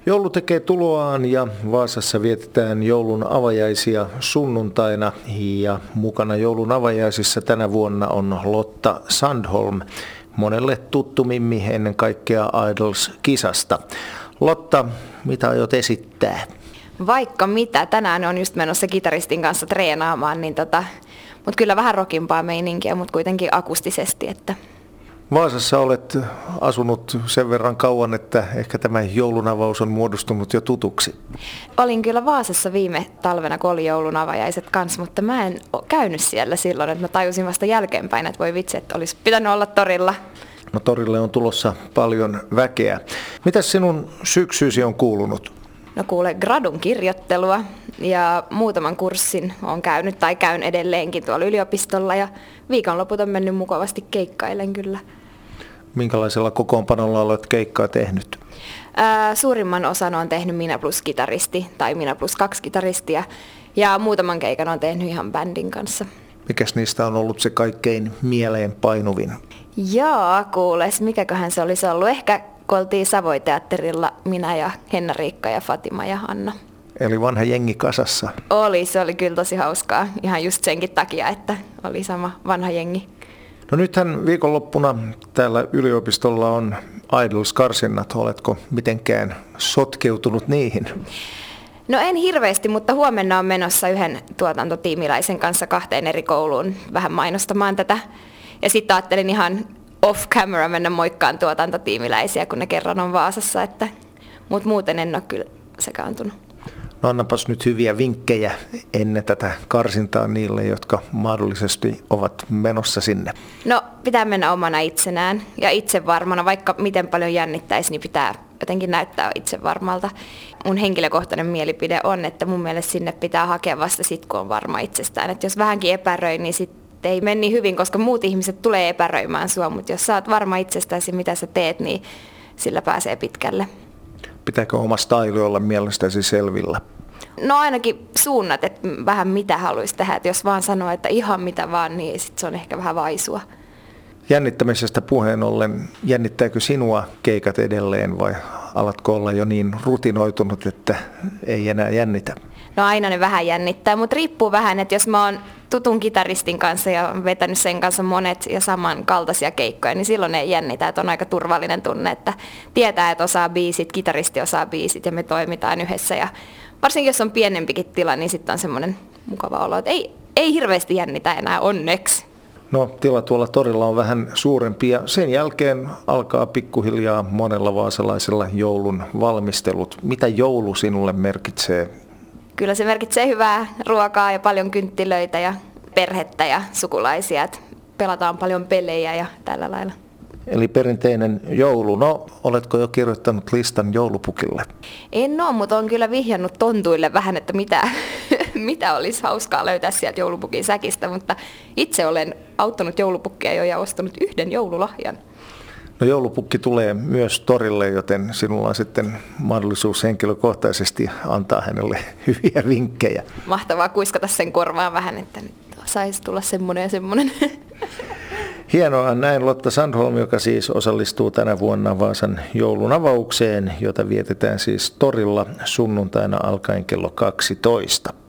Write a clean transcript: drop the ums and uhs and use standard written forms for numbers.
Joulu tekee tuloaan ja Vaasassa vietetään joulun avajaisia sunnuntaina ja mukana joulun avajaisissa tänä vuonna on Lotta Sandholm, monelle tuttu mimmi ennen kaikkea Idols-kisasta. Lotta, mitä aiot esittää? Vaikka mitä. Tänään on just menossa kitaristin kanssa treenaamaan, mutta kyllä vähän rockimpaa meininkiä, mutta kuitenkin akustisesti. Että. Vaasassa olet asunut sen verran kauan, että ehkä tämä joulunavaus on muodostunut jo tutuksi. Olin kyllä Vaasassa viime talvena, kun oli joulun avajaiset kanssa, mutta mä en käynyt siellä silloin, että mä tajusin vasta jälkeenpäin, että voi vitsi, että olisi pitänyt olla torilla. No torille on tulossa paljon väkeä. Mitäs sinun syksyysi on kuulunut? No kuule, gradun kirjoittelua ja muutaman kurssin olen käynyt tai käyn edelleenkin tuolla yliopistolla ja viikonloput on mennyt mukavasti keikkailen kyllä. Minkälaisella kokoonpanolla olet keikkaa tehnyt? Suurimman osan on tehnyt minä plus kitaristi tai minä plus 2 kitaristia ja muutaman keikan on tehnyt ihan bändin kanssa. Mikäs niistä on ollut se kaikkein mieleenpainuvin? Jaa, kuules, mikäköhän se olisi ollut? Ehkä kun oltiin Savoiteatterilla minä ja Henna-Riikka ja Fatima ja Anna. Eli vanha jengi kasassa. Se oli kyllä tosi hauskaa. Ihan just senkin takia, että oli sama vanha jengi. No nythän viikonloppuna täällä yliopistolla on Idols-karsinnat. Oletko mitenkään sotkeutunut niihin? No en hirveästi, mutta huomenna on menossa yhden tuotantotiimiläisen kanssa 2 eri kouluun vähän mainostamaan tätä. Ja sitten ajattelin ihan off camera mennä moikkaan tuotantotiimiläisiä, kun ne kerran on Vaasassa, mutta muuten en ole kyllä sekaantunut. No annapas nyt hyviä vinkkejä ennen tätä karsintaa niille, jotka mahdollisesti ovat menossa sinne. No pitää mennä omana itsenään ja itsevarmana, vaikka miten paljon jännittäisi, niin pitää jotenkin näyttää itsevarmalta. Mun henkilökohtainen mielipide on, että mun mielestä sinne pitää hakea vasta sit, kun on varma itsestään. Että jos vähänkin epäröi, niin sitten ei mene niin hyvin, koska muut ihmiset tulee epäröimään sua, mutta jos sä oot varma itsestäsi, mitä sä teet, niin sillä pääsee pitkälle. Pitääkö oma styli olla mielestäsi selvillä? No ainakin suunnat, että vähän mitä haluaisi tehdä. Että jos vaan sanoo, että ihan mitä vaan, niin sit se on ehkä vähän vaisua. Jännittämisestä puheen ollen, jännittääkö sinua keikat edelleen vai alatko olla jo niin rutinoitunut, että ei enää jännitä? No aina ne vähän jännittää, mutta riippuu vähän, että jos mä oon tutun kitaristin kanssa ja vetänyt sen kanssa monet ja samankaltaisia keikkoja, niin silloin ei jännitä, että on aika turvallinen tunne, että tietää, että osaa biisit, kitaristi osaa biisit ja me toimitaan yhdessä. Ja varsinkin jos on pienempikin tila, niin sitten on semmoinen mukava olo, että ei hirveästi jännitä enää onneksi. No tila tuolla torilla on vähän suurempi ja sen jälkeen alkaa pikkuhiljaa monella vaasalaisella joulun valmistelut. Mitä joulu sinulle merkitsee? Kyllä se merkitsee hyvää ruokaa ja paljon kynttilöitä ja perhettä ja sukulaisia. Että pelataan paljon pelejä ja tällä lailla. Eli perinteinen joulu. No, oletko jo kirjoittanut listan joulupukille? En ole, mutta olen kyllä vihjannut tontuille vähän, että mitä olisi hauskaa löytää sieltä joulupukin säkistä. Mutta itse olen auttanut joulupukkia jo ja ostanut 1 joululahjan. No joulupukki tulee myös torille, joten sinulla on sitten mahdollisuus henkilökohtaisesti antaa hänelle hyviä vinkkejä. Mahtavaa kuiskata sen korvaan vähän, että nyt saisi tulla semmoinen ja semmoinen. Hienoa, näin Lotta Sandholm, joka siis osallistuu tänä vuonna Vaasan joulun avaukseen, jota vietetään siis torilla sunnuntaina alkaen kello 12.